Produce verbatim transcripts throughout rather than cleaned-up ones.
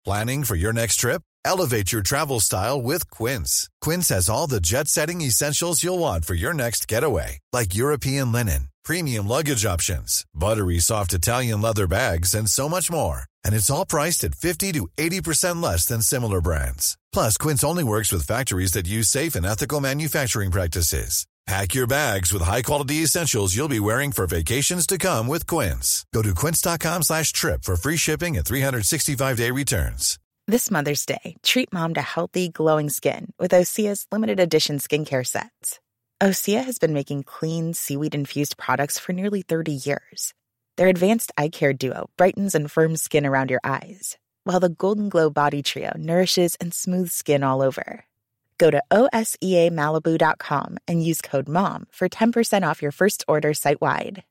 Planning for your next trip? Elevate your travel style with Quince. Quince has all the jet-setting essentials you'll want for your next getaway, like European linen, premium luggage options, buttery soft Italian leather bags, and so much more. And it's all priced at fifty to eighty percent less than similar brands. Plus, Quince only works with factories that use safe and ethical manufacturing practices. Pack your bags with high-quality essentials you'll be wearing for vacations to come with Quince. Go to quince.com slash trip for free shipping and three sixty-five day returns. This Mother's Day, treat Mom to healthy, glowing skin with Osea's limited edition skincare sets. Osea has been making clean, seaweed-infused products for nearly thirty years. Their advanced eye care duo brightens and firms skin around your eyes, while the Golden Glow Body Trio nourishes and smooths skin all over. Go to O S E A Malibu dot com and use code MOM for ten percent off your first order site-wide.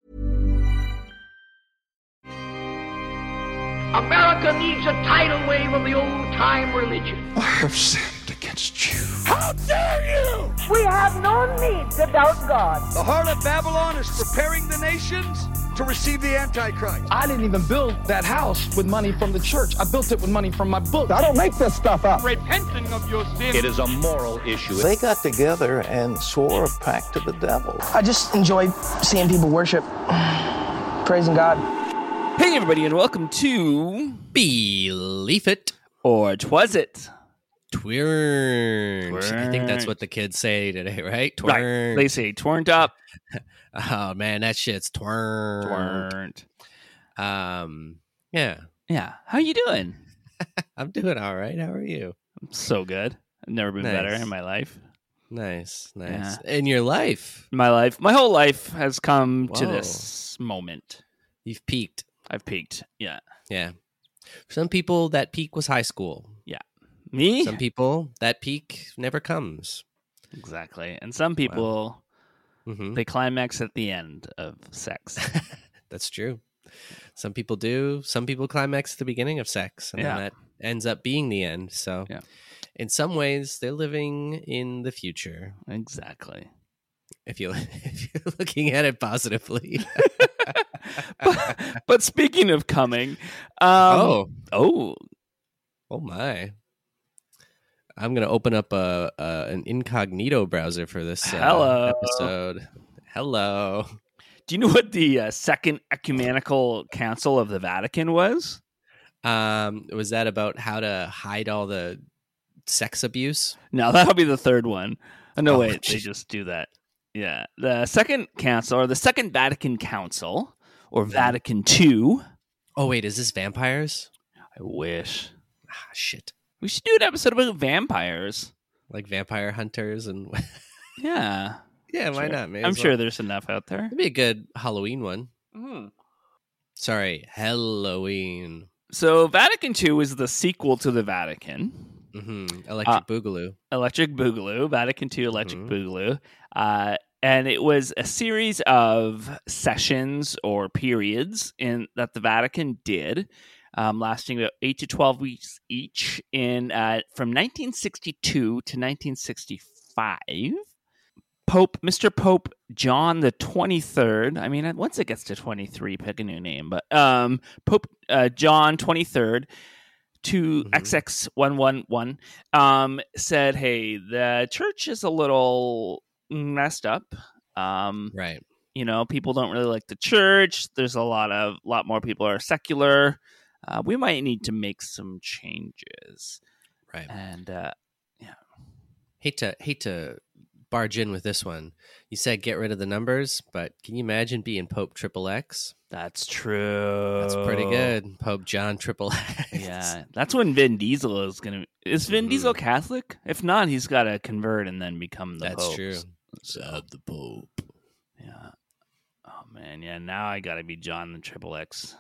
America needs a tidal wave of the old-time religion. I have sinned against you. How dare you! We have no need to doubt God. The harlot Babylon is preparing the nations to receive the Antichrist. I didn't even build that house with money from the church. I built it with money from my book. I don't make this stuff up. Repenting of your sins. It is a moral issue. They got together and swore a pact to the devil. I just enjoy seeing people worship, praising God. Hey everybody, and welcome to Believe It or Twas It. Twirned. Twirned. I think that's what the kids say today, right? Twirned. Right. They say twirned up. Oh man, that shit's twirned. Twirned. Um, yeah. Yeah. How you doing? I'm doing all right. How are you? I'm so good. I've never been Nice. better in my life. Nice, nice. Yeah. In your life, My life, my whole life has come to Whoa. this moment. you've peaked. I've peaked. Yeah. Yeah. For some people, that peak was high school. Me? Some people, that peak never comes. Exactly. And some people, hmm they climax at the end of sex. That's true. Some people do. Some people climax at the beginning of sex, and Yeah. then that ends up being the end. So, Yeah. in some ways, they're living in the future. Exactly. If you if you're looking at it positively. but, but speaking of coming, um, oh, oh, oh my! I'm gonna open up a, a an incognito browser for this uh, Hello. episode. Hello. do you know what the uh, Second Ecumenical Council of the Vatican was? Um, was that about how to hide all the sex abuse? No, that'll be the third one. Oh, no, Oh, wait, they geez. just do that. Yeah, the Second Council, or the Second Vatican Council, or Vatican Two. Oh wait, is this vampires? I wish Ah, shit. we should do an episode about vampires. Like vampire hunters and Yeah, yeah, why sure. not? May I'm as sure well. there's enough out there. It'd be a good Halloween one. Mm-hmm. Sorry, Halloween. So, Vatican Two is the sequel to the Vatican. Mm-hmm. Electric Uh, Boogaloo. Electric Boogaloo, Vatican Two Electric Mhm. Boogaloo. Uh, and it was a series of sessions or periods in that the Vatican did, um, lasting about eight to twelve weeks each, in uh, from nineteen sixty-two to nineteen sixty-five. Pope, Mister Pope John the twenty-third. I mean, once it gets to twenty-three, pick a new name. But um, Pope uh, John twenty-third to Mhm. X X one one one um, said, "Hey, the church is a little messed up. Um, Right. you know, people don't really like the church. There's a lot of lot more people are secular. Uh, we might need to make some changes." Right. And uh, Hate to hate to barge in with this one. You said get rid of the numbers, but can you imagine being Pope Triple X? that's true. That's pretty good. Pope John Triple X. Yeah, that's when Vin Diesel is gonna. Is Vin Mhm. Diesel Catholic? If not, he's got to convert and then become the That's Pope. true. Sub the Pope. Yeah. Oh man, yeah. Now I got to be John the Triple X.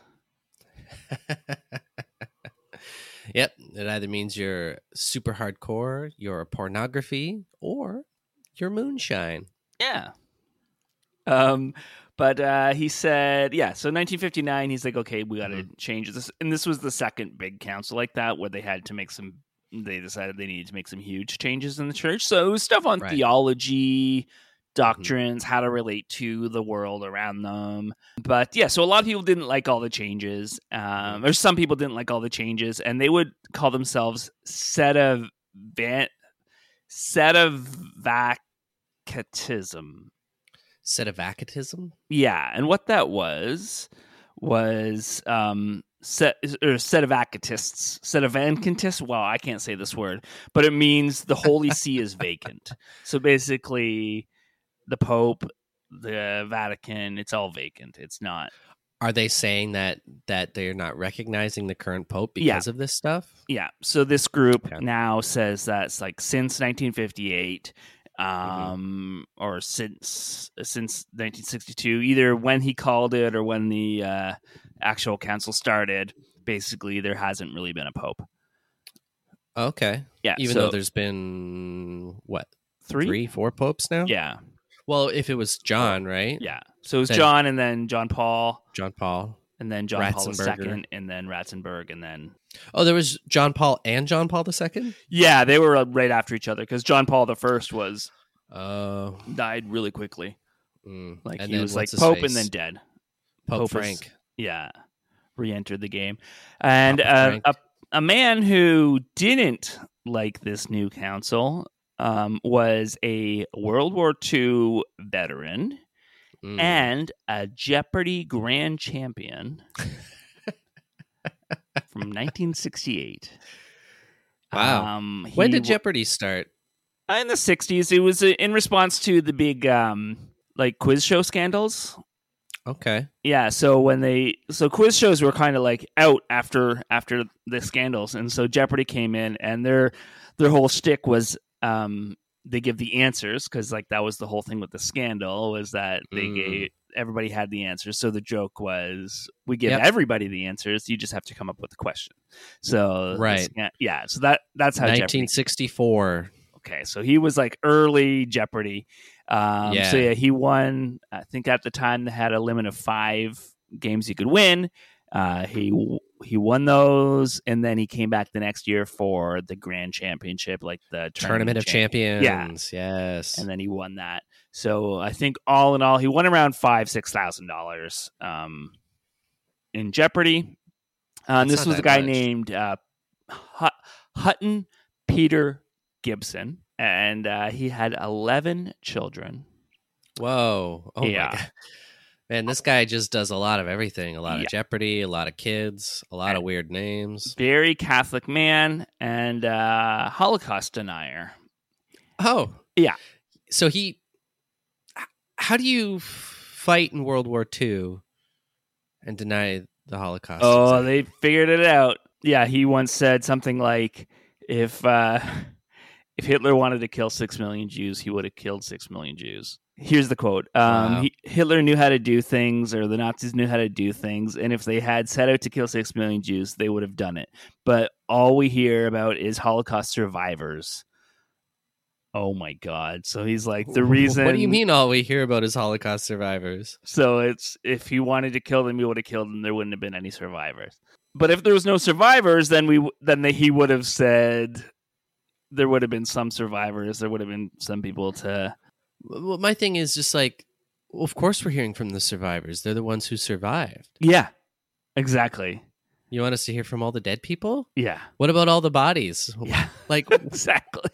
Yep. It either means you're super hardcore, you're pornography, or you're moonshine. Yeah. Um, but uh, he said, yeah. So nineteen fifty-nine, he's like, okay, we got to Mhm. change this, and this was the second big council like that where they had to make some. They decided they needed to make some huge changes in the church. So it was stuff on Right. theology, doctrines, how to relate to the world around them. But yeah, so a lot of people didn't like all the changes, um, or some people didn't like all the changes, and they would call themselves Sedevan- Sedevactism. Sedevactism? Yeah, and what that was was um, set or Sedevactists, Sedevantists. Well, I can't say this word, but it means the Holy See is vacant. So basically, the Pope, the Vatican, it's all vacant. It's not. Are they saying that that they're not recognizing the current Pope because Yeah. of this stuff? Yeah. So this group Okay. now says that's like since nineteen fifty-eight, um, Mm-hmm. or since since nineteen sixty-two, either when he called it or when the uh, actual council started. Basically, there hasn't really been a Pope. Okay. Yeah. Even so though there's been, what, three, three, four popes now? Yeah. Well, if it was John, right? Yeah. So it was Then- John, and then John Paul, John Paul. and then John Paul the Ratzenberger. Second, and then Ratzenberg, and then Oh, there was John Paul and John Paul the Second? yeah, they were right after each other because John Paul the First was Oh. died really quickly. Mm. Like And he then was like what's his Pope face? and then dead. Pope, Pope is- Frank. Yeah, re-entered the game, and Papa uh, Frank. a a man who didn't like this new council um, was a World War Two veteran Mm. and a Jeopardy grand champion from nineteen sixty-eight. Wow. Um, he When did w- Jeopardy start? in the sixties? It was uh, in response to the big um, like quiz show scandals. Okay. Yeah, so when they so quiz shows were kind of like out after after the scandals, and so Jeopardy came in, and their their whole shtick was um, they give the answers because like that was the whole thing with the scandal was that they Mm. gave everybody had the answers. So the joke was we give Yep. everybody the answers, you just have to come up with a question. So the Right. sca- yeah, so that that's how Jeopardy. nineteen sixty-four. Okay, so he was like early Jeopardy. Um, Yeah. So yeah, he won. I think at the time they had a limit of five games you could win. Uh, he he won those, and then he came back the next year for the Grand Championship, like the Tournament of champ- Champions. Yes. and then he won that. So I think all in all, he won around five six thousand dollars um, in Jeopardy. Uh, and That's this not was a that guy much. named uh, Hut- Hutton Peter Gibson, and uh, he had eleven children. Whoa. Oh Yeah. my God. Man, this guy just does a lot of everything. A lot of Yeah. Jeopardy, a lot of kids, a lot of weird names. Very Catholic man and uh, Holocaust denier. Oh. Yeah. So he h- how do you f- fight in World War Two and deny the Holocaust? Oh, they figured it out. Yeah, he once said something like, "If uh, if Hitler wanted to kill six million Jews, he would have killed six million Jews." Here's the quote: um, Wow. he, "Hitler knew how to do things, or the Nazis knew how to do things, and if they had set out to kill six million Jews, they would have done it. But all we hear about is Holocaust survivors." Oh my God! So he's like the reason. What do you mean all we hear about is Holocaust survivors? So it's if he wanted to kill them, he would have killed them. There wouldn't have been any survivors. But if there was no survivors, then we w- then they, he would have said there would have been some survivors. There would have been some people to. Well, my thing is just like, well, of course we're hearing from the survivors. They're the ones who survived. Yeah, exactly. You want us to hear from all the dead people? Yeah, What about all the bodies? yeah, Like, exactly.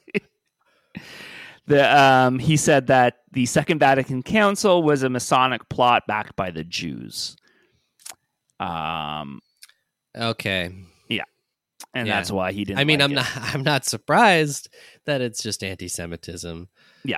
The um, he said that the Second Vatican Council was a Masonic plot backed by the Jews. Um, okay. and Yeah. that's why he didn't. I mean, like I'm it. not. I'm not surprised that it's just anti-Semitism.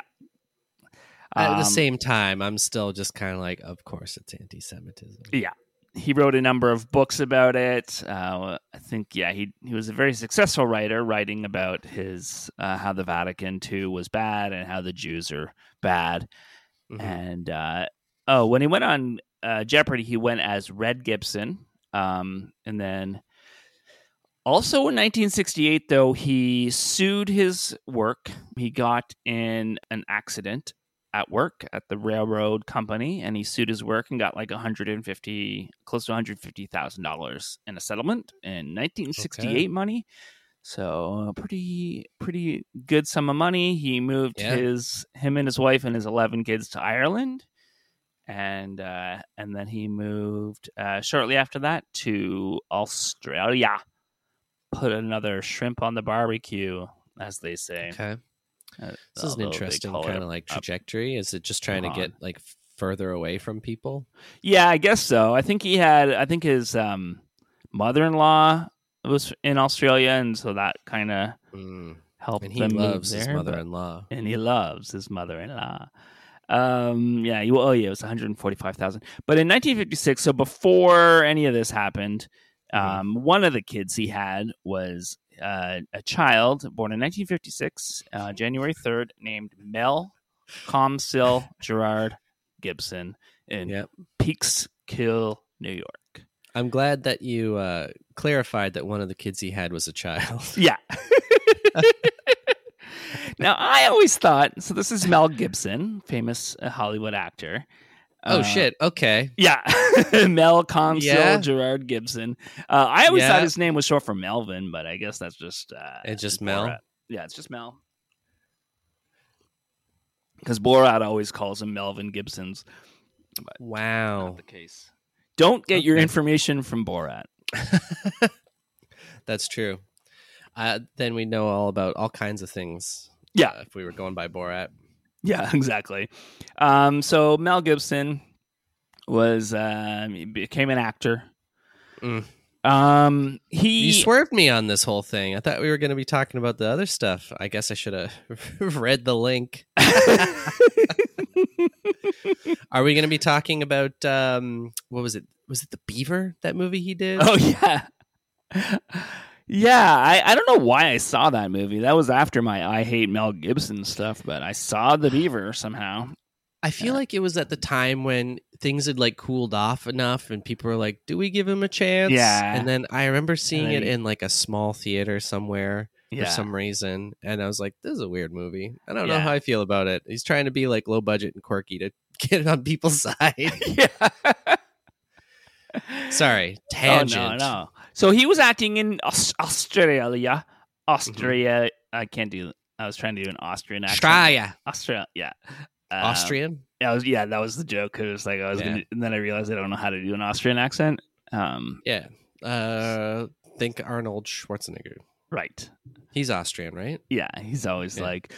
At the Um, same time, I'm still just kind of like, of course, it's anti-Semitism. Yeah. He wrote a number of books about it. Uh, I think, yeah, he he was a very successful writer, writing about his uh, how the Vatican too was bad and how the Jews are bad. Mhm. And uh, oh, when he went on uh, Jeopardy, he went as Red Gibson, um, and then also in nineteen sixty-eight, though, he sued his work. He got in an accident at work at the railroad company, and he sued his work and got like one hundred fifty, close to one hundred fifty thousand dollars in a settlement in nineteen sixty-eight Okay. money. So a pretty pretty good sum of money. He moved Yeah. his him and his wife and his eleven kids to Ireland, and uh, and then he moved uh, shortly after that to Australia. Put another shrimp on the barbecue, as they say. Okay. Uh, This is an although they interesting call it kind of like a- trajectory. Is it just trying to get like further away from people? Yeah, I guess so. I think he had. I think his um, mother-in-law was in Australia, and so that kind of Mm. helped And he them move loves his there, but- mother-in-law. and he loves his mother-in-law. Um, yeah, you, oh yeah, it was one hundred forty-five thousand. But in nineteen fifty-six, so before any of this happened, um, one of the kids he had was uh, a child born in nineteen fifty-six, uh, January third, named Mel Comsill Gerard Gibson in Yep. Peekskill, New York. I'm glad that you uh, clarified that one of the kids he had was a child. Yeah. Now, I always thought, so this is Mel Gibson, famous uh, Hollywood actor. Oh Uh, shit! Okay. Yeah. Mel Comsill Yeah. Gerard Gibson. Uh, I always Yeah. thought his name was short for Melvin, but I guess that's just... Uh, It's just Borat. Mel? Yeah, it's just Mel. Because Borat always calls him Melvin Gibson's. Wow. Not the case. Don't get your Okay. information from Borat. That's true. Uh, then we know all about all kinds of things. Yeah. uh, if we were going by Borat. Yeah, exactly. Um, so Mel Gibson was um, he became an actor. Mm. Um, he You swerved me on this whole thing. I thought we were going to be talking about the other stuff. I guess I should have read the link. Are we going to be talking about um, what was it? Was it The Beaver? That movie he did? Oh yeah, yeah. I, I don't know why I saw that movie. That was after my I Hate Mel Gibson stuff, but I saw The Beaver somehow. I feel like it was at the time when things had like cooled off enough, and people were like, "Do we give him a chance?" Yeah. And then I remember seeing And it then- in like a small theater somewhere. Yeah. For some reason, and I was like, "This is a weird movie. I don't know Yeah. how I feel about it." He's trying to be like low budget and quirky to get it on people's side. Yeah. Sorry, tangent. Oh, no, no. So he was acting in Aus- Australia. Austria. I can't do. I was trying to do an Austrian accent. Australia, Australia. Yeah. Um, Austrian. Yeah, I was, yeah, that was the joke. It was like I was, Yeah. gonna, and then I realized I don't know how to do an Austrian accent. Um, Yeah. Uh, think Arnold Schwarzenegger. right. He's Austrian, right? Yeah, he's always Yeah. like,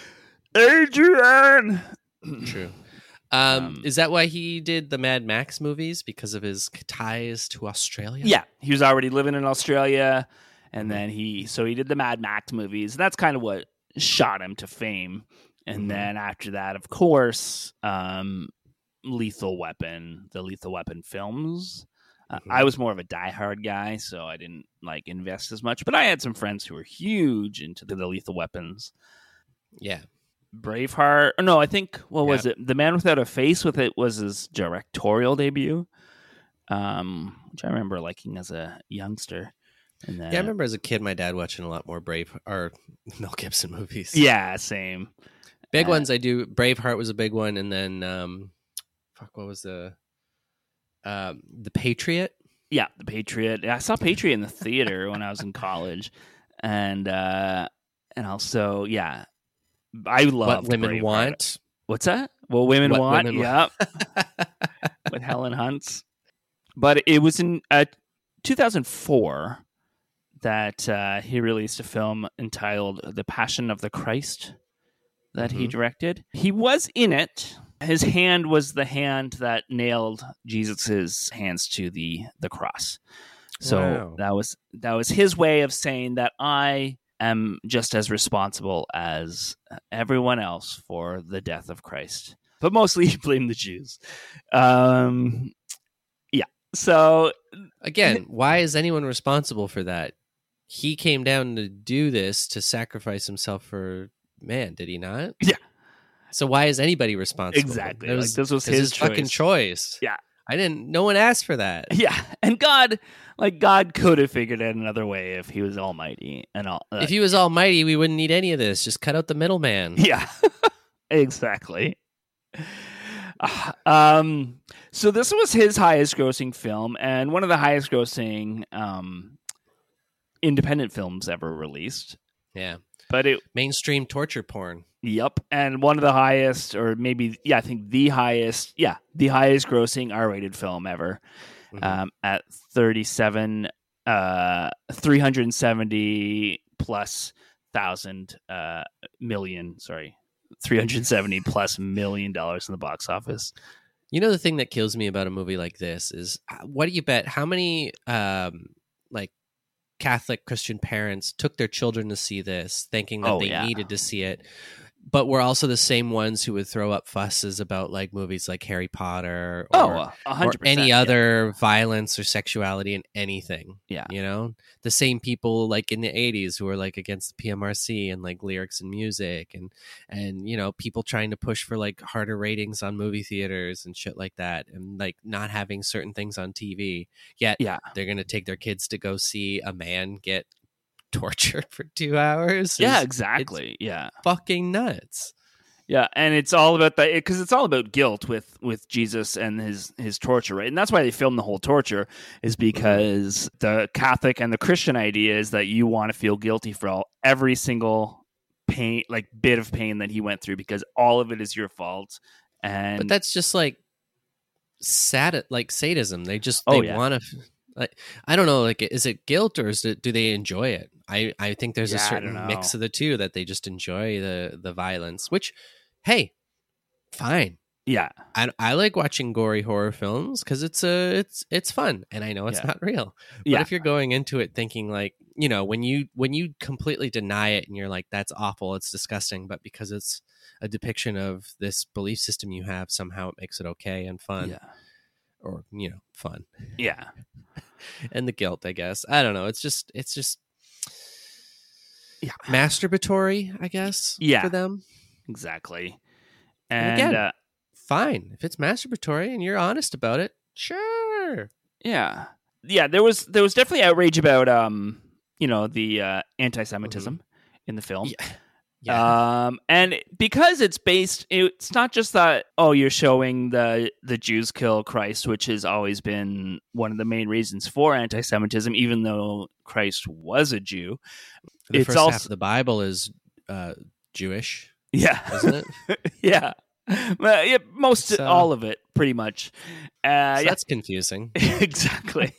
Adrian. True. Um, Um, is that why he did the Mad Max movies? Because of his ties to Australia? Yeah, he was already living in Australia, and then he so he did the Mad Max movies. That's kind of what shot him to fame. And Mhm. then after that, of course, um, Lethal Weapon, the Lethal Weapon films. Uh, Mhm. I was more of a diehard guy, so I didn't like invest as much. But I had some friends who were huge into the, the Lethal Weapons. Yeah. Braveheart. Oh, no, I think what was it? The Man Without a Face with it was his directorial debut, um, which I remember liking as a youngster. And then, Yeah, I remember as a kid, my dad watching a lot more Brave or Mel Gibson movies. Yeah, same. Big Uh, ones I do. Braveheart was a big one, and then um, fuck, what was the um, the Patriot? Yeah, The Patriot. I saw Patriot in the theater when I was in college, and uh, and also yeah, I love What Women Want. What's that? Well, Women What Want. Women Yep, with Helen Hunt. But it was in uh, two thousand four that uh, he released a film entitled "The Passion of the Christ" that he Mhm. directed. He was in it. His hand was the hand that nailed Jesus's hands to the the cross. So Wow. that was that was his way of saying that I am just as responsible as everyone else for the death of Christ. But mostly he blamed the Jews. Um, yeah. So Again, why is anyone responsible for that? He came down to do this to sacrifice himself for man, did he not? Yeah. So why is anybody responsible? Exactly. It Like, was, this was it was his his fucking choice. Yeah. I didn't. No one asked for that. yeah, and God, like God could have figured out another way if he was almighty and all. Uh, If he was almighty, we wouldn't need any of this. Just cut out the middleman. Yeah, exactly. Uh, um, so this was his highest grossing film, and one of the highest grossing um, independent films ever released. Yeah. But it mainstream torture porn. Yep, and one of the highest, or maybe yeah, I think the highest, yeah, the highest grossing R-rated film ever, mm-hmm. um, at thirty-seven, uh, three hundred seventy plus thousand uh million, sorry, three hundred seventy plus million dollars in the box office. You know, the thing that kills me about a movie like this is, what do you bet? How many um like Catholic Christian parents took their children to see this, thinking that oh, they yeah. needed to see it, but we're also the same ones who would throw up fusses about like movies like Harry Potter or, oh, one hundred percent, or any yeah. other violence or sexuality in anything. Yeah. You know, the same people like in the eighties who were like against the P M R C and like lyrics and music and, and, you know, people trying to push for like harder ratings on movie theaters and shit like that. And like not having certain things on T V, yet yeah. they're going to take their kids to go see a man get tortured for two hours. Yeah, exactly. Yeah. Fucking nuts. Yeah, and it's all about that, because it's all about guilt with with Jesus and his his torture, right? And that's why they filmed the whole torture, is because the Catholic and the Christian idea is that you want to feel guilty for all every single pain, like bit of pain that he went through, because all of it is your fault. And but that's just like sad, like sadism. They just oh, they yeah. want to. Like, I don't know, like, is it guilt or is it, do they enjoy it? I, I think there's yeah, a certain mix of the two, that they just enjoy the, the violence, which, hey, fine. Yeah. I, I like watching gory horror films because it's a, it's, it's fun. And I know it's yeah. not real. But yeah. if you're going into it thinking like, you know, when you, when you completely deny it and you're like, that's awful, it's disgusting, but because it's a depiction of this belief system you have, somehow it makes it okay and fun. Yeah. Or, you know, fun. Yeah. And the guilt, I guess. I don't know. It's just, it's just yeah. masturbatory, I guess, yeah. for them. Exactly. And, And, and again, uh, fine. If it's masturbatory and you're honest about it, sure. Yeah. Yeah, there was there was definitely outrage about, um, you know, the uh, anti-Semitism mm-hmm. in the film. Yeah. Yeah. Um, and because it's based, it's not just that, oh, you're showing the, the Jews kill Christ, which has always been one of the main reasons for anti-Semitism, even though Christ was a Jew. The it's first also, half of the Bible is uh, Jewish. Yeah. Isn't it? yeah. Well, yeah. Most, so, all of it, pretty much. Uh, so yeah. That's confusing. Exactly.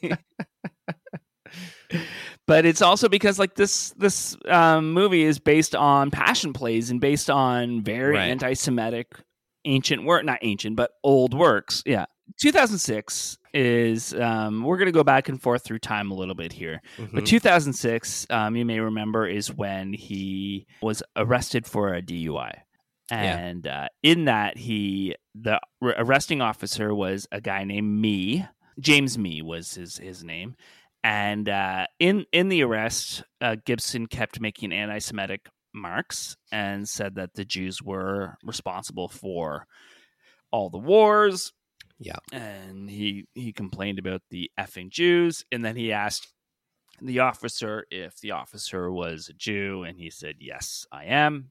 But it's also because like this this um, movie is based on passion plays and based on very right. anti-Semitic ancient work, not ancient, but old works. Yeah. two thousand six is, um, we're going to go back and forth through time a little bit here. Mm-hmm. But two thousand six, um, you may remember, is when he was arrested for a D U I. And yeah. uh, in that, he the arresting officer was a guy named Mee. James Mee was his, his name. And uh, in in the arrest, uh, Gibson kept making anti-Semitic marks and said that the Jews were responsible for all the wars. Yeah, and he he complained about the effing Jews, and then he asked the officer if the officer was a Jew, and he said, "Yes, I am,"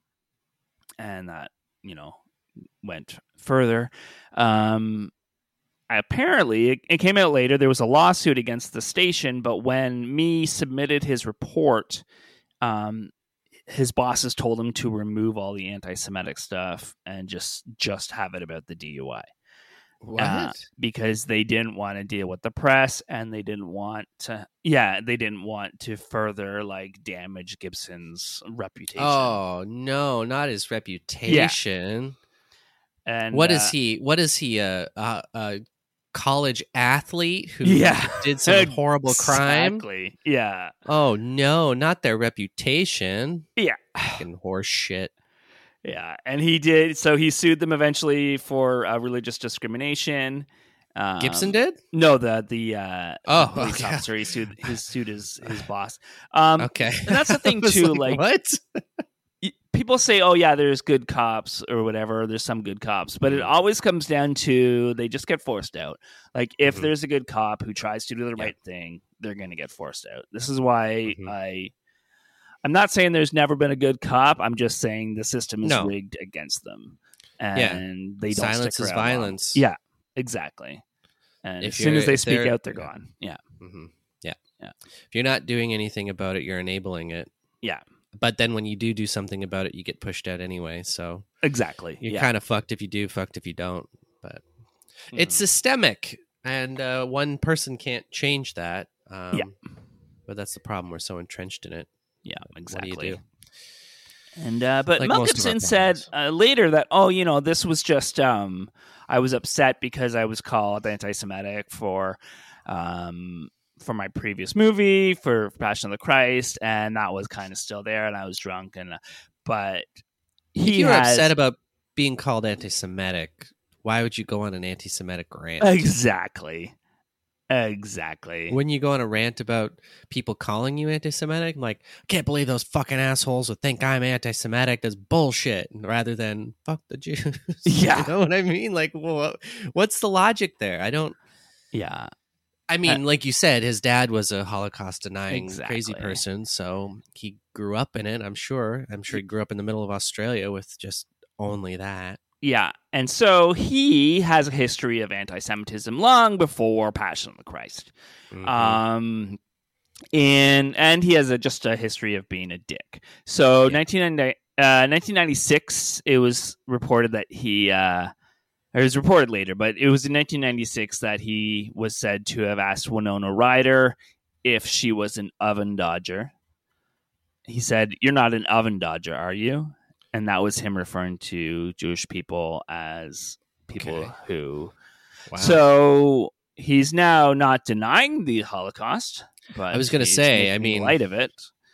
and that, you know, went further. Um, Apparently, it, it came out later, there was a lawsuit against the station, but when Mee submitted his report, um, his bosses told him to remove all the anti-Semitic stuff and just just have it about the D U I. What? Uh, because they didn't want to deal with the press, and they didn't want to, yeah, they didn't want to further, like, damage Gibson's reputation. Oh, no, not his reputation. Yeah. And what uh, is he? What is he? A uh, uh, uh, college athlete who yeah. did some horrible crime? Exactly. Yeah. Oh no, not their reputation. Yeah. Fucking horse shit. Yeah, and he did. So he sued them eventually for uh, religious discrimination. Um, Gibson did? No, the the uh, oh, police okay. officer. He sued his sued his his boss. Um, okay, and that's the thing too. like, like what? People say, oh, yeah, there's good cops or whatever. There's some good cops. But it always comes down to they just get forced out. Like, if mm-hmm. there's a good cop who tries to do the yeah. right thing, they're going to get forced out. This is why mm-hmm. I... I'm not saying there's never been a good cop. I'm just saying the system is no. rigged against them. And yeah. they don't Silence stick is around violence. Long. Yeah, exactly. And if as soon as they speak there, out, they're yeah. gone. Yeah. Mm-hmm. Yeah. Yeah. If you're not doing anything about it, you're enabling it. Yeah. But then when you do do something about it, you get pushed out anyway. So exactly. you're yeah. kind of fucked if you do, fucked if you don't. But mm-hmm. it's systemic, and uh, one person can't change that. Um, yeah. But that's the problem. We're so entrenched in it. Yeah, But exactly. What do you do? And uh, but Like Mel most of our Gibson said problems. uh, later that, oh, you know, this was just um, I was upset because I was called anti-Semitic for um, for my previous movie, for Passion of the Christ, and that was kind of still there, and I was drunk, and uh, but he If you were has, upset about being called anti-Semitic, why would you go on an anti-Semitic rant? exactly, exactly. Wouldn't you go on a rant about people calling you anti-Semitic? I'm like, I can't believe those fucking assholes would think I'm anti-Semitic. That's bullshit. Rather than fuck the Jews. Yeah. You know what I mean? Like, what, what's the logic there? I don't. Yeah. I mean, uh, like you said, his dad was a Holocaust denying exactly. crazy person. So he grew up in it. I'm sure. I'm sure he grew up in the middle of Australia with just only that. Yeah, and so he has a history of anti-Semitism long before Passion of the Christ, Mm-hmm. um, and and he has a, just a history of being a dick. So Yeah. nineteen ninety, uh, nineteen ninety-six, it was reported that he, uh, or it was reported later, but it was in nineteen ninety-six that he was said to have asked Winona Ryder if she was an oven dodger. He said, "You're not an oven dodger, are you?" And that was him referring to Jewish people as people Okay. who. Wow. So he's now not denying the Holocaust, but I was gonna he's say, I making mean- light of it.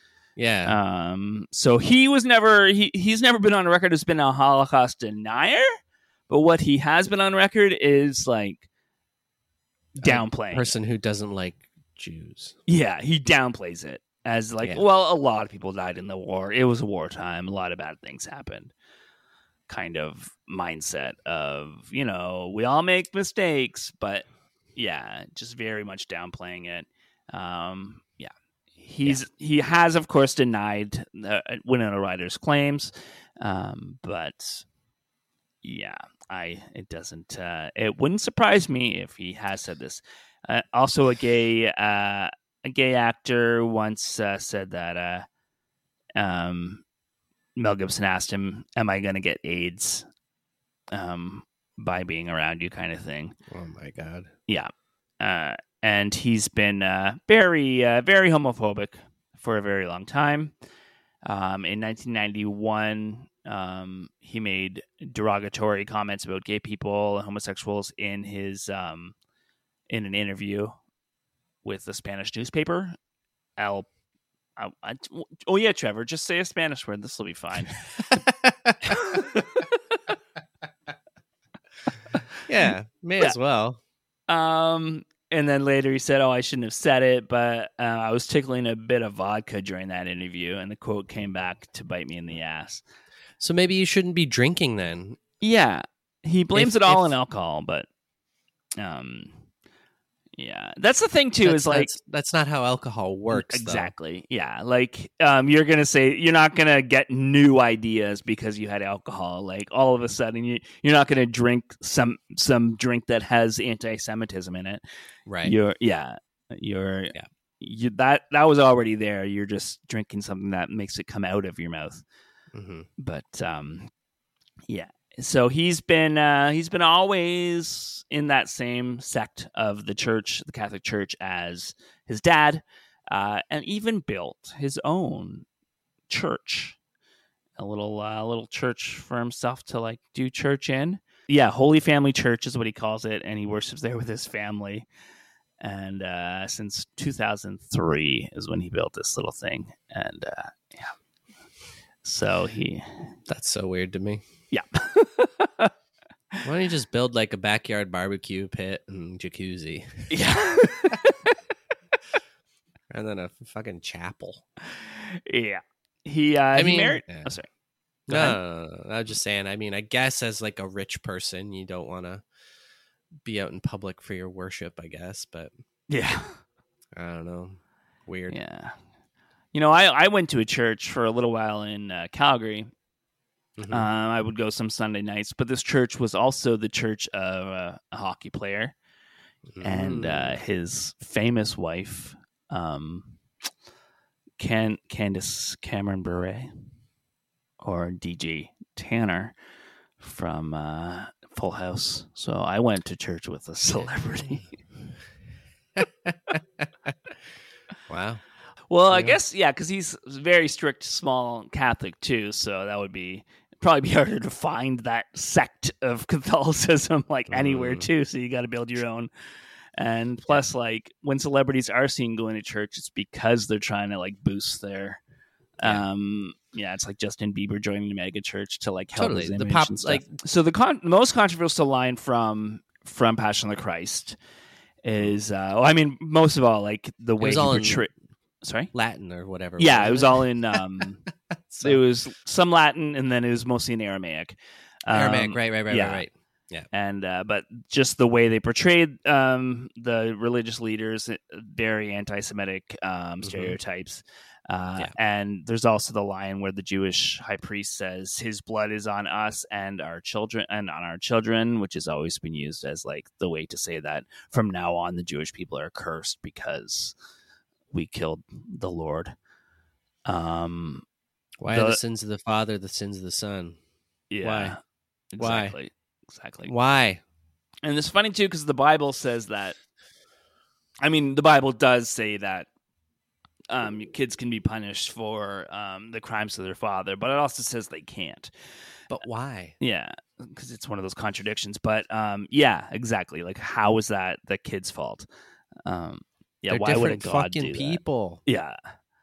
Yeah. Um. So he was never he he's never been on record as been a Holocaust denier, but what he has been on record is like downplaying. A person who doesn't like Jews. Yeah, he downplays it as like, Yeah. well, a lot of people died in the war. It was wartime. A lot of bad things happened. Kind of mindset of, you know, we all make mistakes, but yeah, just very much downplaying it. Um, yeah, he's he has of course denied uh, Winona Ryder's claims, um, but yeah, I it doesn't uh, it wouldn't surprise me if he has said this. Uh, also, a gay uh, a gay actor once uh, said that uh, um, Mel Gibson asked him, "Am I going to get AIDS um, by being around you?" kind of thing. Oh my God. Yeah, uh, and he's been uh, very uh, very homophobic for a very long time. Um, in nineteen ninety-one, um, he made derogatory comments about gay people and homosexuals in his um, in an interview with the Spanish newspaper. El, I, I, oh yeah, Trevor, just say a Spanish word. This will be fine. Yeah, may Yeah. as well. Um, and then later he said, "Oh, I shouldn't have said it, but uh, I was tickling a bit of vodka during that interview," and the quote came back to bite me in the ass. So maybe you shouldn't be drinking then. Yeah, he blames If- it all if- on alcohol, but um, yeah, that's the thing too. That's, is like that's, that's not how alcohol works. though. exactly, yeah. Like um, you're gonna say you're not gonna get new ideas because you had alcohol. Like all of a sudden, you you're not gonna drink some some drink that has anti-Semitism in it. Right. You're yeah, you're Yeah. You, that that was already there. You're just drinking something that makes it come out of your mouth. Mm-hmm. But um, yeah. So he's been uh, he's been always in that same sect of the church, the Catholic Church, as his dad, uh, and even built his own church, a little uh, little church for himself to like do church in. Yeah, Holy Family Church is what he calls it, and he worships there with his family. And uh, since two thousand three is when he built this little thing, and uh, yeah, so he That's so weird to me. yeah. Why don't you just build like a backyard barbecue pit and jacuzzi, Yeah. and then a fucking chapel? Yeah. He, uh, I he mean- married. Yeah. Oh, sorry. Go No, ahead. no, no, no, I was just saying. I mean, I guess as like a rich person, you don't want to be out in public for your worship, I guess. But Yeah. I don't know. Weird. Yeah. You know, I, I went to a church for a little while in uh, Calgary. Mhm. Um, I would go some Sunday nights, but this church was also the church of uh, a hockey player. And uh, Mm. his famous wife um, Can Candace Cameron Bure or D J Tanner from uh, Full House. So I went to church with a celebrity. Wow. Well, I Yeah. guess, yeah, because he's very strict, small Catholic too. So that would be probably be harder to find that sect of Catholicism like anywhere Mm. too. So you got to build your own. And plus, like when celebrities are seen going to church, it's because they're trying to like boost their, Yeah. um, yeah, it's like Justin Bieber joining the mega church to like help Totally. his The image pop- and stuff. like- So the con- most controversial line from from Passion of the Christ is, uh, well, I mean, most of all, like the way was he all in- portrayed. Sorry. Latin or whatever. Yeah, wasn't it was all in. Um, So- it was some Latin, and then it was mostly in Aramaic. Aramaic, Um, right, right, right, yeah. right, right. And uh, but just the way they portrayed um, the religious leaders, very anti-Semitic um, stereotypes. Uh, Yeah. And there's also the line where the Jewish high priest says, "His blood is on us and our children, and on our children," which has always been used as like the way to say that from now on the Jewish people are cursed because we killed the Lord. Um, Why are The- the sins of the father the sins of the son? yeah, Why? Why? exactly, exactly. Why? And it's funny too because the Bible says that. I mean, the Bible does say that um, kids can be punished for um, the crimes of their father, but it also says they can't. But why? Yeah, because it's one of those contradictions. But um, yeah, exactly. Like, how is that the kid's fault? Um, yeah, They're why would a different God fucking do that? people. Yeah.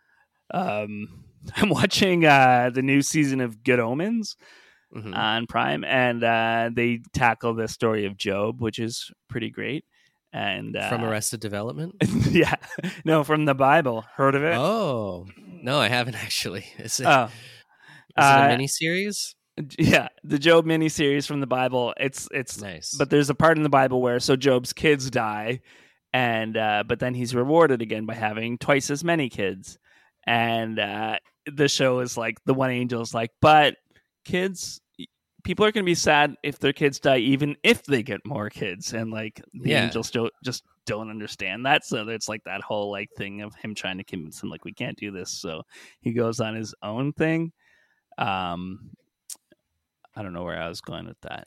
Um, I'm watching uh, the new season of Good Omens Mhm. on Prime, and uh, they tackle the story of Job, which is pretty great. And uh, From Arrested Development? yeah, no, from the Bible. Heard of it? Oh. No, I haven't actually. Is it, Oh. is it Uh, a miniseries? Yeah, the Job miniseries from the Bible. It's it's Nice. but there's a part in the Bible where so Job's kids die, and uh, but then he's rewarded again by having twice as many kids, and uh, the show is like the one angel is like, but kids, people are going to be sad if their kids die, even if they get more kids, and like the Yeah. angels still just don't understand that. So it's like that whole like thing of him trying to convince him like we can't do this. So he goes on his own thing. Um, I don't know where I was going with that.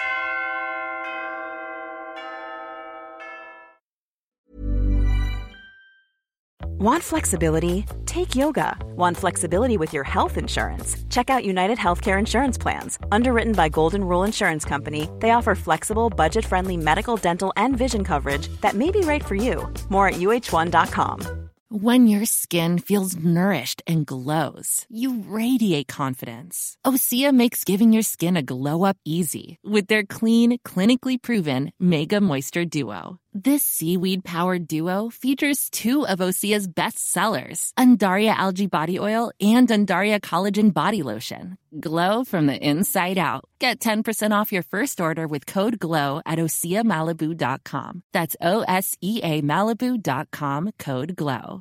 Want flexibility? Take yoga. Want flexibility with your health insurance? Check out United Healthcare Insurance Plans. Underwritten by Golden Rule Insurance Company, they offer flexible, budget-friendly medical, dental, and vision coverage that may be right for you. More at U H one dot com. When your skin feels nourished and glows, you radiate confidence. Osea makes giving your skin a glow up easy with their clean, clinically proven Mega Moisture Duo. This seaweed-powered duo features two of Osea's best sellers, Undaria Algae Body Oil and Undaria Collagen Body Lotion. Glow from the inside out. Get ten percent off your first order with code GLOW at osea malibu dot com. That's O S E A Malibu dot com, code GLOW.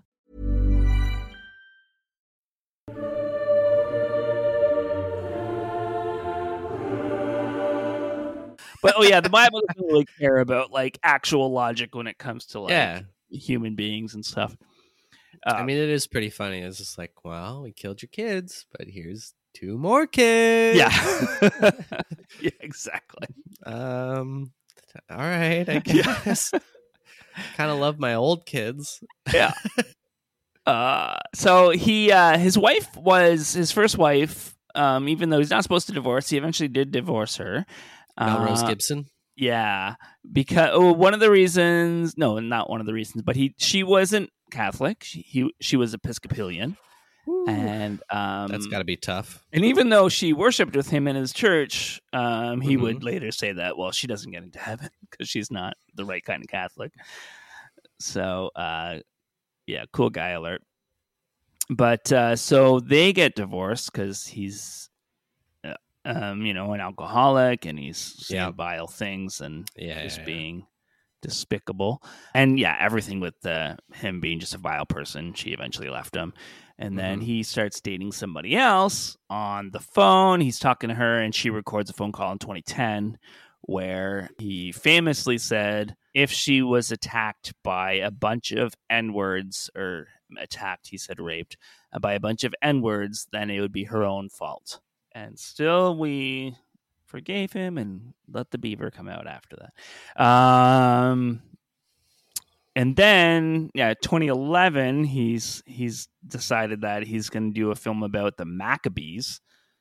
But oh yeah, the Bible doesn't really care about like actual logic when it comes to like Yeah. human beings and stuff. I Um, mean, it is pretty funny. It's just like, well, we killed your kids, but here's two more kids. yeah, yeah, exactly. Um. All right, I Yeah. guess. Kind of love my old kids. Yeah. Uh, so he, uh, his wife was his first wife. Um, even though he's not supposed to divorce, he eventually did divorce her. Melrose Uh, Gibson. Yeah, because oh, one of the reasons, no, not one of the reasons, but he, she wasn't Catholic. She, he, she was Episcopalian, and um, That's got to be tough. and even though she worshipped with him in his church, um, he Mhm. would later say that, well, she doesn't get into heaven because she's not the right kind of Catholic. So, uh, yeah, cool guy alert. But uh, so they get divorced because he's, uh, um, you know, an alcoholic and he's saying Yeah. vile things and Yeah, just yeah, yeah. being despicable. And yeah, everything with uh, him being just a vile person. She eventually left him. And then Mhm. he starts dating somebody else on the phone. He's talking to her and she records a phone call in twenty ten where he famously said, if she was attacked by a bunch of N-words, or attacked, he said raped, uh, by a bunch of N-words, then it would be her own fault. And still we forgave him and let the beaver come out after that. Um, and then, yeah, twenty eleven, he's he's decided that he's going to do a film about the Maccabees.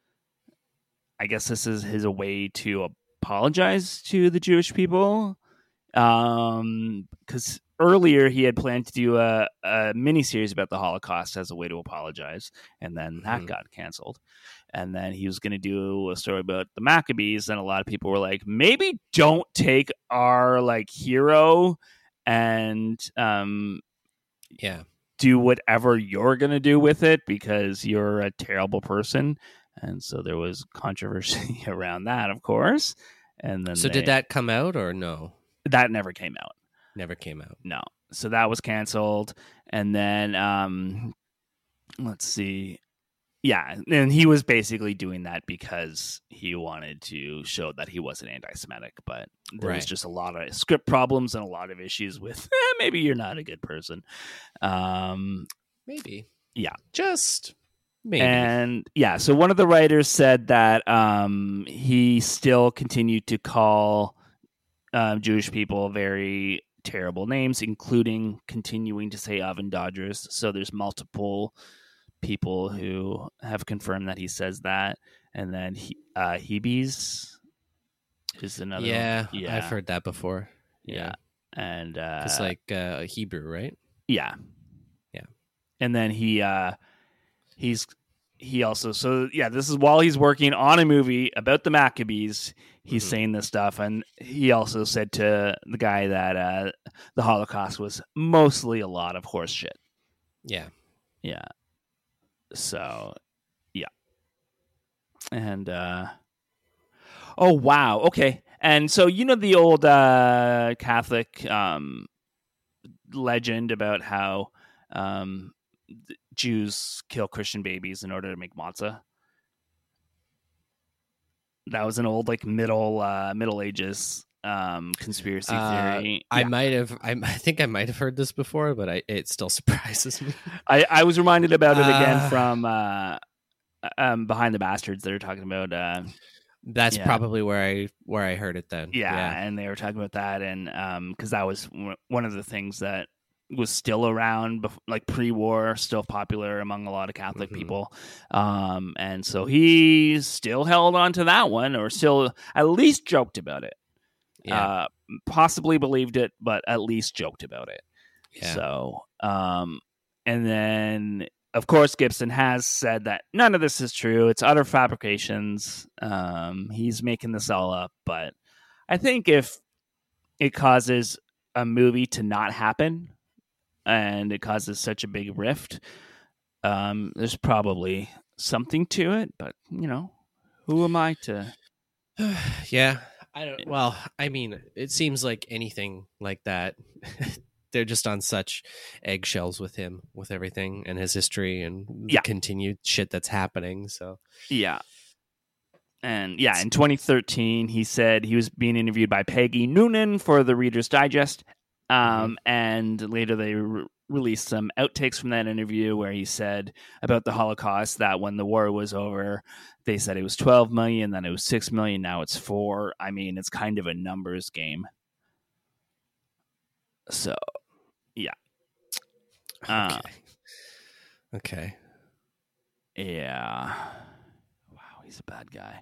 I guess this is his a way to apologize to the Jewish people. Um, because earlier he had planned to do a, a miniseries about the Holocaust as a way to apologize, and then that mm. got canceled. And then he was going to do a story about the Maccabees, and a lot of people were like, maybe don't take our like hero and um, yeah, do whatever you're going to do with it because you're a terrible person. And so there was controversy around that, of course. And then so they, did that come out or no? That never came out. Never came out. No. So that was canceled. And then, um, let's see. Yeah. And he was basically doing that because he wanted to show that he wasn't anti-Semitic. But there right. was just a lot of script problems and a lot of issues with eh, maybe you're not a good person. Um, maybe. Yeah. Just... Maybe. And yeah, so one of the writers said that um, he still continued to call uh, Jewish people very terrible names, including continuing to say Oven Dodgers. So there's multiple people who have confirmed that he says that. And then he, uh, Hebes is another yeah, one. Yeah, I've heard that before. Yeah. yeah. And uh, it's like uh, Hebrew, right? Yeah. Yeah. And then he... Uh, He's he also so yeah this is while he's working on a movie about the Maccabees, he's mm-hmm. saying this stuff, and he also said to the guy that uh, the Holocaust was mostly a lot of horse shit. Yeah, yeah. So yeah, and uh, oh wow, okay, and so you know the old uh, Catholic um, legend about how. Um, Jews kill Christian babies in order to make matzah. That was an old, like middle, uh, Middle Ages um, conspiracy theory. Uh, I yeah. might have, I, I think I might have heard this before, but I, it still surprises me. I, I was reminded about it again uh, from uh, um, Behind the Bastards. They were talking about. Uh, that's yeah. probably where I where I heard it then. Yeah, yeah. and they were talking about that, and because um, that was one of the things that. Was still around, like pre-war, still popular among a lot of Catholic mm-hmm. people. Um, and so he still held on to that one, or still at least joked about it. Yeah. Uh, possibly believed it, but at least joked about it. Yeah. So, um, and then, of course, Gibson has said that none of this is true. It's utter fabrications. Um, he's making this all up. But I think if it causes a movie to not happen, and it causes such a big rift, um, there's probably something to it, but you know, who am I to? yeah, I don't. Well, I mean, it seems like anything like that. They're just on such eggshells with him, with everything and his history and yeah. the continued shit that's happening. So yeah, and yeah, in twenty thirteen, he said he was being interviewed by Peggy Noonan for the Reader's Digest. Um, mm-hmm. And later they re- released some outtakes from that interview where he said about the Holocaust that when the war was over, they said it was twelve million, then it was six million, now it's four. I mean, it's kind of a numbers game. So, yeah. Uh, okay. Okay. Yeah. Wow, he's a bad guy.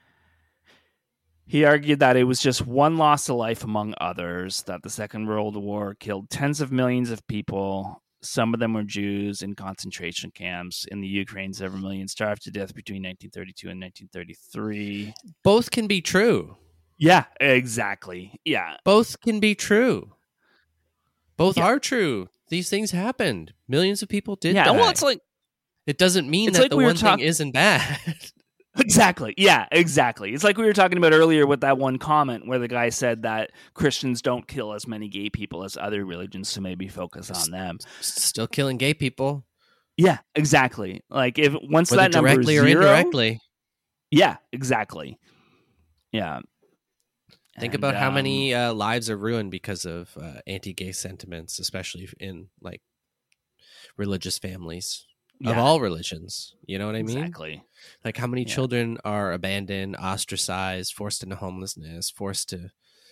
He argued that it was just one loss of life among others, that the Second World War killed tens of millions of people. Some of them were Jews in concentration camps. In the Ukraine, several million starved to death between nineteen thirty-two and nineteen thirty-three. Both can be true. Yeah, exactly. Yeah. Both can be true. Both yeah. are true. These things happened. Millions of people did yeah, die. Well, it's like... It doesn't mean it's that like the we one talk- thing isn't bad. Exactly. Yeah, exactly. It's like we were talking about earlier with that one comment where the guy said that Christians don't kill as many gay people as other religions, so maybe focus on them. Still killing gay people. Yeah, exactly. Like if once Whether that number is directly zero, or indirectly. Yeah, exactly. Yeah. Think And, about how um, many uh, lives are ruined because of uh, anti-gay sentiments, especially in like religious families of Yeah. all religions. You know what I mean? Exactly. Like how many Yeah. children are abandoned, ostracized, forced into homelessness, forced to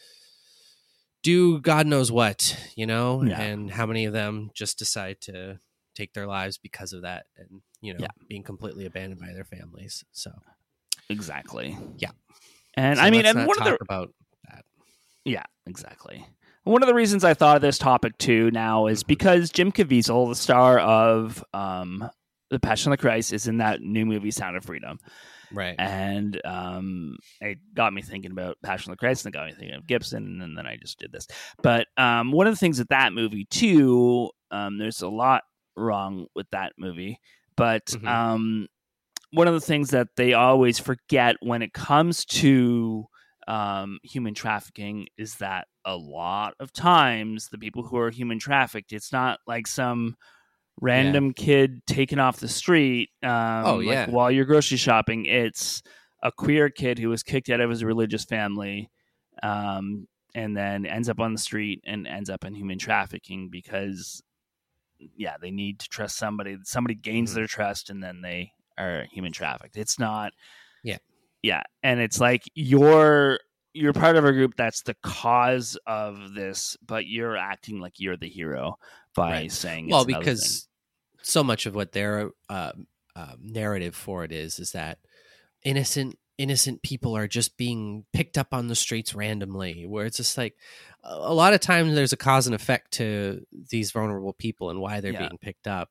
do God knows what, you know? Yeah. And how many of them just decide to take their lives because of that and, you know, Yeah. being completely abandoned by their families. So, Exactly. yeah. And So I mean, let's and not one of talk the about that. Yeah, exactly. One of the reasons I thought of this topic too now is because Jim Caviezel, the star of um, The Passion of the Christ, is in that new movie Sound of Freedom. Right. And um, it got me thinking about Passion of the Christ, and it got me thinking of Gibson, and then I just did this. But um, one of the things with that movie too, um, there's a lot wrong with that movie, but Mhm. um, one of the things that they always forget when it comes to um, human trafficking is that a lot of times the people who are human trafficked, it's not like some random kid taken off the street um, Oh, yeah. like while you're grocery shopping. It's a queer kid who was kicked out of his religious family um, and then ends up on the street and ends up in human trafficking because, yeah, they need to trust somebody. Somebody gains Mhm. their trust and then they are human trafficked. It's not... Yeah. Yeah, and it's like you're you're part of a group that's the cause of this, but you're acting like you're the hero by Right. saying Well, it's another because so much of what their uh, uh, narrative for it is is that innocent innocent people are just being picked up on the streets randomly, where it's just like a a lot of times there's a cause and effect to these vulnerable people and why they're Yeah. being picked up.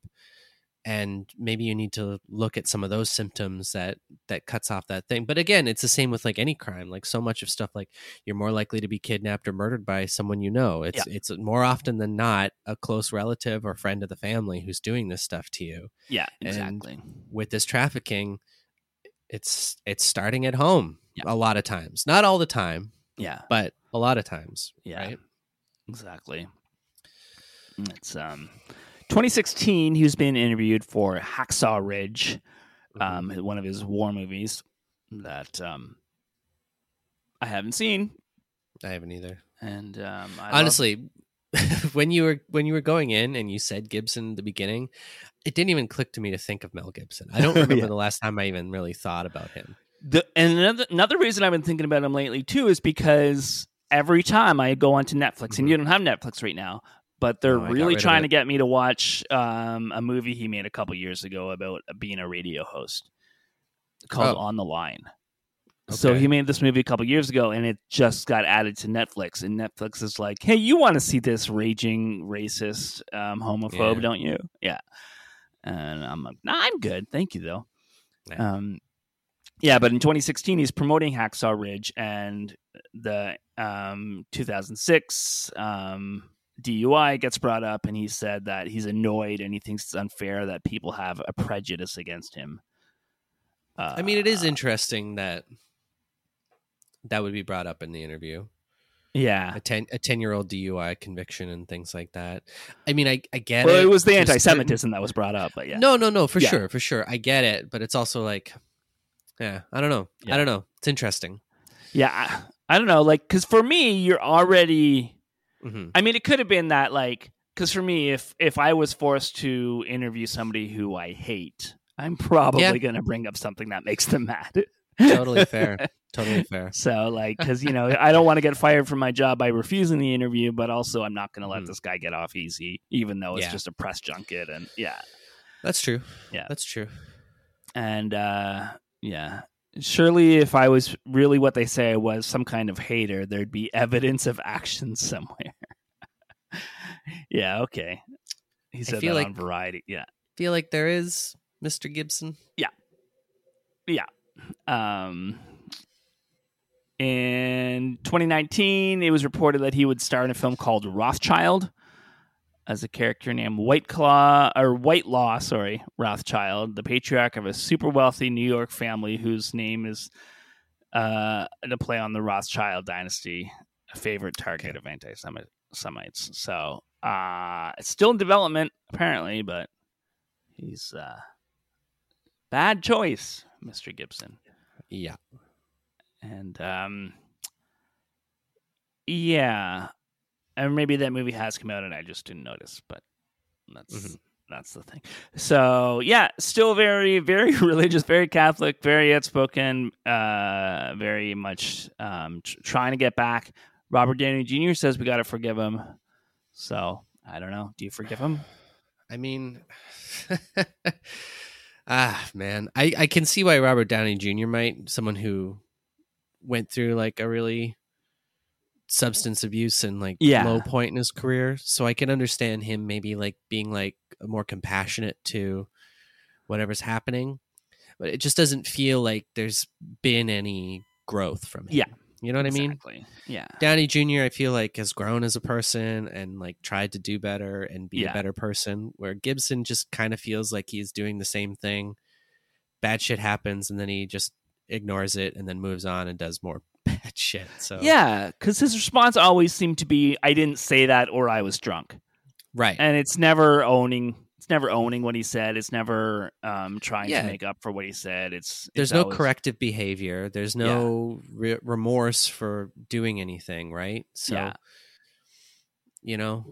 And maybe you need to look at some of those symptoms that that cuts off that thing. But again, it's the same with like any crime. Like so much of stuff, like you're more likely to be kidnapped or murdered by someone you know. It's Yeah. it's more often than not a close relative or friend of the family who's doing this stuff to you. Yeah, And exactly. with this trafficking, it's it's starting at home Yeah. a lot of times. Not all the time, Yeah, but a lot of times. yeah, Right? exactly. It's um, twenty sixteen. He was being interviewed for Hacksaw Ridge, um, one of his war movies that um, I haven't seen, I haven't either. and um, I love- Honestly, when you were when you were going in and you said Gibson at the beginning, it didn't even click to me to think of Mel Gibson. I don't remember Yeah. the last time I even really thought about him. The, and another another reason I've been thinking about him lately too is because every time I go onto Netflix, and you don't have Netflix right now, but they're No, I got really rid of trying it. to get me to watch um, a movie he made a couple years ago about being a radio host called Oh. On the Line. So Okay. he made this movie a couple years ago, and it just got added to Netflix. And Netflix is like, "Hey, you want to see this raging racist, um, homophobe, Yeah. don't you?" Yeah. And I'm like, "Nah, I'm good, thank you, though." Nah. Um, yeah, but in twenty sixteen, he's promoting Hacksaw Ridge, and the um, two thousand six um, D U I gets brought up, and he said that he's annoyed and he thinks it's unfair that people have a prejudice against him. Uh, I mean, it is interesting that that would be brought up in the interview. Yeah. A ten a ten year old D U I conviction and things like that. I mean, I I get Well, it. it was the to a certain- anti-Semitism that was brought up, but yeah. No, no, no, for Yeah. sure, for sure. I get it, but it's also like, yeah, I don't know. Yeah. I don't know. It's interesting. Yeah, I, I don't know, like, because for me, you're already. hmm I mean, it could have been that, like, because for me, if if I was forced to interview somebody who I hate, I'm probably Yeah. going to bring up something that makes them mad. Totally fair. Totally fair. So, like, because, you know, I don't want to get fired from my job by refusing the interview, but also I'm not going to let Mhm. this guy get off easy, even though it's Yeah. just a press junket. And yeah. That's true. Yeah. That's true. And uh, yeah. Surely, if I was really what they say I was, some kind of hater, there'd be evidence of action somewhere. Yeah, okay. He said feel that like- on Variety. Yeah. Feel like there is Mister Gibson. Yeah. Um, in twenty nineteen, it was reported that he would star in a film called Rothschild as a character named White Claw or Whitelaw, sorry, Rothschild, the patriarch of a super wealthy New York family whose name is uh, to play on the Rothschild dynasty, a favorite target of anti-Semites. So uh, it's still in development, apparently, but he's uh, bad choice, Mister Gibson. Yeah. And um, Yeah. And maybe that movie has come out and I just didn't notice, but that's mm-hmm. that's the thing. So, yeah, still very, very religious, very Catholic, very outspoken, uh, very much um, tr- trying to get back. Robert Downey Junior says we got to forgive him. So, I don't know. Do you forgive him? I mean, ah, man, I, I can see why Robert Downey Junior might, someone who went through like a really substance abuse and like yeah. low point in his career. So I can understand him maybe like being like more compassionate to whatever's happening, but it just doesn't feel like there's been any growth from him. Yeah. You know what exactly. I mean? Yeah. Downey Junior I feel like has grown as a person and like tried to do better and be yeah. a better person, where Gibson just kind of feels like he's doing the same thing. Bad shit happens and then he just ignores it and then moves on and does more bad shit. So yeah, because his response always seemed to be, I didn't say that or I was drunk. Right. And it's never owning it's never owning what he said. It's never um, trying yeah. to make up for what he said. It's There's it's no always... corrective behavior. There's no yeah. re- remorse for doing anything, right? So, yeah. you know,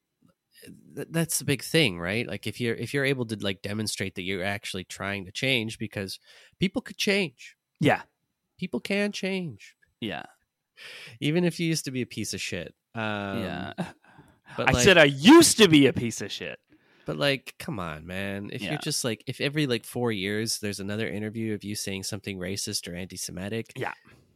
th- that's the big thing, right? Like if you're if you're able to like demonstrate that you're actually trying to change, because people could change. Yeah. People can change. Yeah. Even if you used to be a piece of shit. Um, yeah. But I like, said I used to be a piece of shit. But like, come on, man. If yeah. you're just like, if every like four years there's another interview of you saying something racist or anti-Semitic, yeah,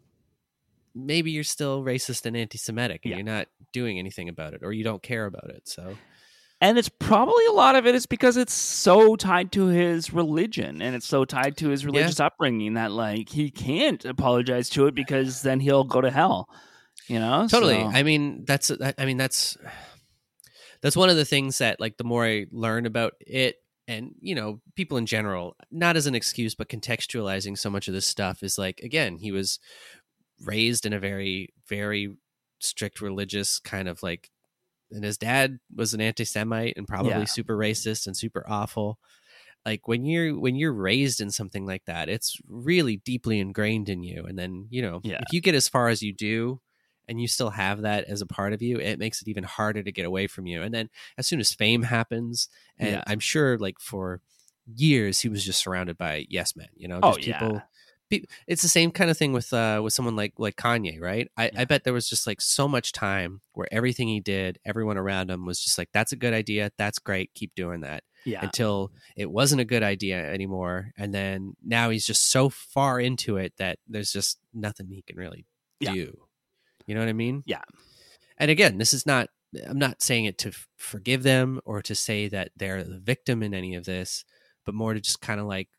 maybe you're still racist and anti-Semitic and yeah. you're not doing anything about it, or you don't care about it. So, and it's probably a lot of it is because it's so tied to his religion and it's so tied to his religious yeah. upbringing that like he can't apologize to it because then he'll go to hell. You know, totally. So... I mean, that's I mean that's. That's one of the things that, like, the more I learn about it and, you know, people in general, not as an excuse, but contextualizing so much of this stuff is like, again, he was raised in a very, very strict religious kind of like, and his dad was an anti-Semite and probably yeah. super racist and super awful. Like when you're, when you're raised in something like that, it's really deeply ingrained in you. And then, you know, yeah. if you get as far as you do, and you still have that as a part of you, it makes it even harder to get away from you. And then as soon as fame happens, and yeah. I'm sure like for years he was just surrounded by yes men, you know, just oh, people, yeah. pe- it's the same kind of thing with uh, with someone like like Kanye, right? I, yeah. I bet there was just like so much time where everything he did, everyone around him was just like, that's a good idea. That's great. Keep doing that. Yeah. Until it wasn't a good idea anymore. And then now he's just so far into it that there's just nothing he can really yeah. do. You know what I mean? Yeah. And again, this is not, I'm not saying it to f- forgive them or to say that they're the victim in any of this, but more to just kind of like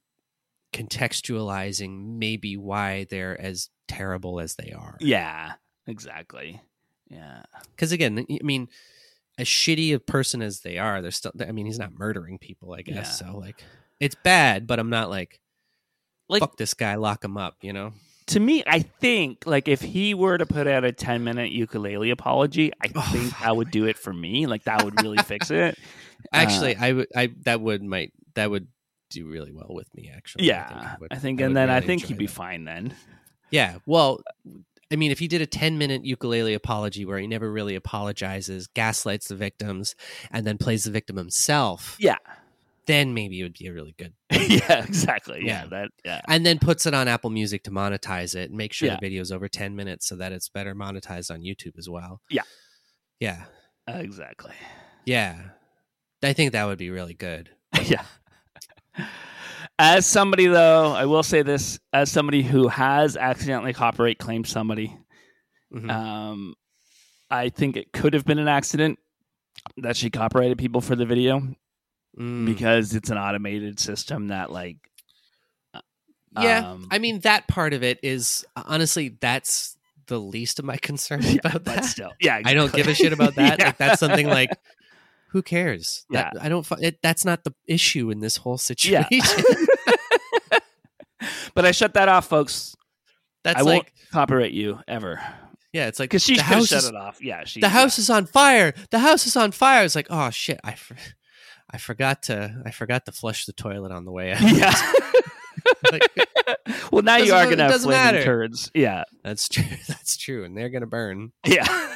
contextualizing maybe why they're as terrible as they are. Yeah, exactly. Yeah. Because again, I mean, as shitty a person as they are, they're still, I mean, he's not murdering people, I guess. Yeah. So like, it's bad, but I'm not like, like, fuck this guy, lock him up, you know? To me, I think like if he were to put out a ten minute ukulele apology, I oh, think fuck. that would do it for me. Like that would really fix it. Actually, uh, I would, I that would might that would do really well with me. Actually, yeah, I think, I would, I think I and then really I think he'd be that. fine then. Yeah, well, I mean, if he did a ten minute ukulele apology where he never really apologizes, gaslights the victims, and then plays the victim himself, yeah. then maybe it would be a really good. yeah, exactly. Yeah. yeah, that. Yeah, and then puts it on Apple Music to monetize it and make sure yeah. the video's over ten minutes so that it's better monetized on YouTube as well. Yeah, yeah, uh, exactly. Yeah, I think that would be really good. yeah. As somebody, though, I will say this: as somebody who has accidentally copyright claimed somebody, mm-hmm. um, I think it could have been an accident that she copyrighted people for the video. Mm. Because it's an automated system that like yeah um, I mean that part of it is honestly that's the least of my concern yeah, about that still, yeah exactly. I don't give a shit about that yeah. Like that's something like who cares yeah that, I don't it, that's not the issue in this whole situation. Yeah. But I shut that off, folks. That's I like won't copyright you ever. Yeah, it's like because she the could house shut is, it off. Yeah, she, the house yeah. is on fire. The house is on fire. It's like, oh shit, I, I forgot to I forgot to flush the toilet on the way out. Yeah. Like, Well, now you are going to have doesn't flaming matter. turds. Yeah, That's true. That's true, and they're gonna burn. yeah.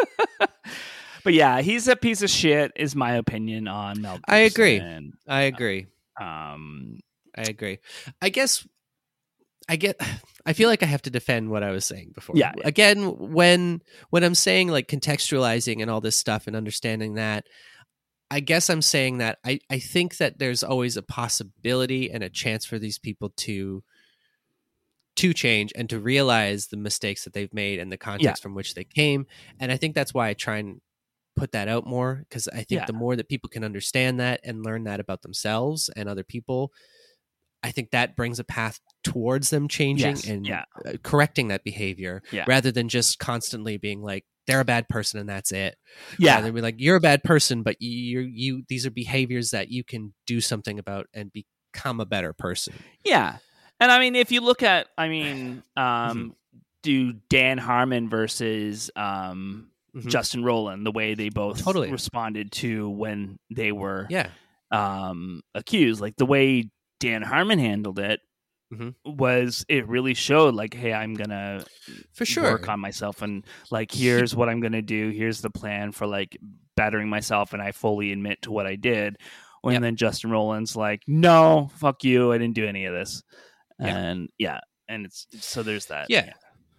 But yeah, he's a piece of shit. Is my opinion on Mel Gibson. I agree. I agree. Um, I agree. I guess I get. I feel like I have to defend what I was saying before. Yeah. Again, when when I'm saying like contextualizing and all this stuff and understanding that, I guess I'm saying that I, I think that there's always a possibility and a chance for these people to to change and to realize the mistakes that they've made and the context Yeah. from which they came. And I think that's why I try and put that out more, because I think Yeah. the more that people can understand that and learn that about themselves and other people, I think that brings a path towards them changing Yes. and Yeah. uh, correcting that behavior, Yeah. rather than just constantly being like, they're a bad person and that's it. Yeah. Rather than be like, you're a bad person, but you you these are behaviors that you can do something about and become a better person. Yeah. And I mean, if you look at, I mean, um, do Dan Harmon versus um, Mhm. Justin Roiland, the way they both Totally. responded to when they were Yeah. um, accused, like the way Dan Harmon handled it Mhm. was, it really showed like, hey, I'm going to For sure. work on myself, and like, here's what I'm going to do. Here's the plan for like bettering myself. And I fully admit to what I did. And Yep. then Justin Roiland's like, no, fuck you. I didn't do any of this. Yeah. And yeah. And it's, so there's that. Yeah.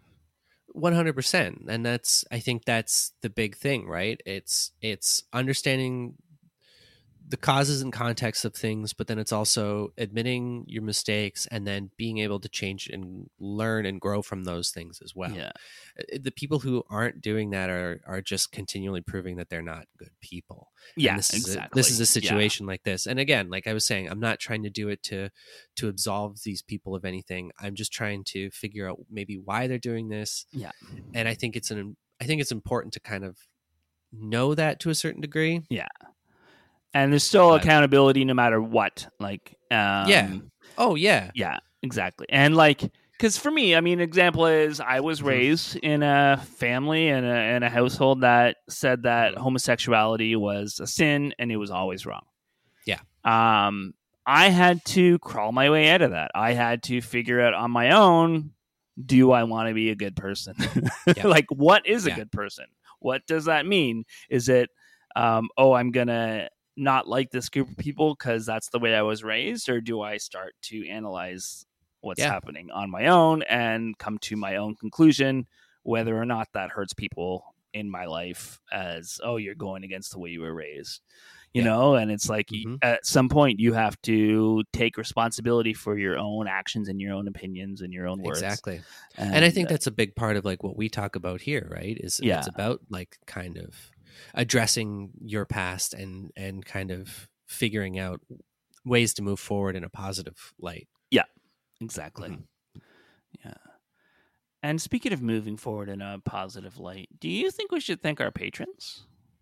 one hundred percent. And that's, I think that's the big thing, right? It's, it's understanding the causes and context of things, but then it's also admitting your mistakes and then being able to change and learn and grow from those things as well. Yeah. The people who aren't doing that are are just continually proving that they're not good people. Yeah, And this exactly. Is a, this is a Yeah. situation like this. And again, like I was saying, I'm not trying to do it to to absolve these people of anything. I'm just trying to figure out maybe why they're doing this. Yeah. And I think it's an I think it's important to kind of know that to a certain degree. Yeah. And there's still But- accountability no matter what. Like, um, Yeah. Oh yeah. Yeah, exactly. And like, because for me, I mean, example is I was Mhm. raised in a family and a, in a household that said that homosexuality was a sin and it was always wrong. Yeah. Um, I had to crawl my way out of that. I had to figure out on my own, do I want to be a good person? Yeah. Like, what is a Yeah. good person? What does that mean? Is it, um, oh, I'm going to not like this group of people because that's the way I was raised? Or do I start to analyze what's Yeah. happening on my own and come to my own conclusion, whether or not that hurts people in my life, as, oh, you're going against the way you were raised, you Yeah. know? And it's like, Mhm. at some point you have to take responsibility for your own actions and your own opinions and your own words. Exactly. And, And I think uh, that's a big part of like what we talk about here, right? Is Yeah. it's about like kind of addressing your past and and kind of figuring out ways to move forward in a positive light. exactly. Mhm. Yeah. And speaking of moving forward in a positive light, do you think we should thank our patrons?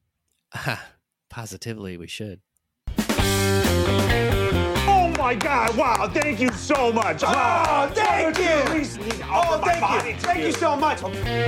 Ah, positively, we should. Oh my God! Wow! Thank you so much. Oh, thank you. Oh, thank you. Thank you so much.